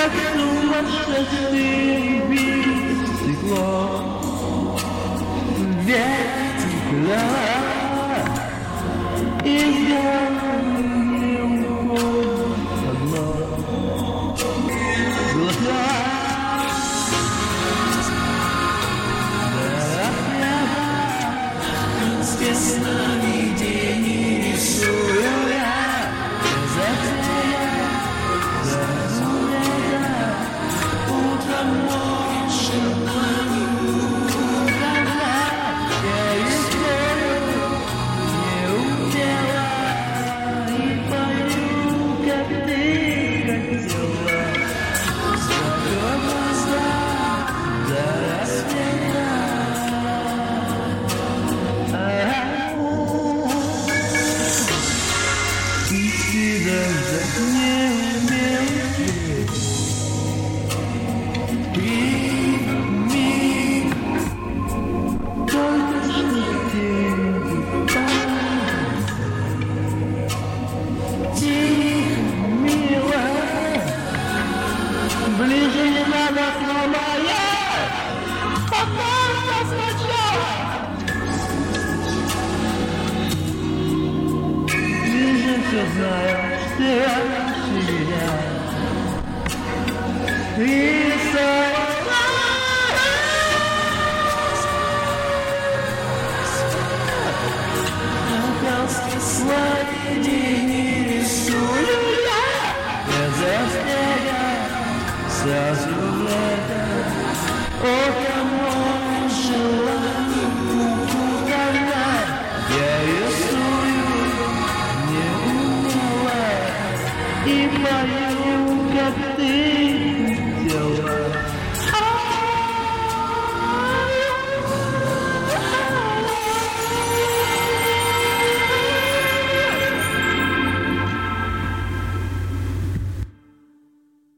как сумасшедший бит стекло, вертикля, из головы не уходит одно глаза. С нами день не рисую я, утром ночью я историю не умела и пою, как ты хотела. Закрой глаза до рассвета. Ты даже не умел жить. Прими только что тихо, милая, ближе не надо сломая, пока сначала. Все знаю, что раньше меня и сама сладкий не рисую я за снега сразу в лето.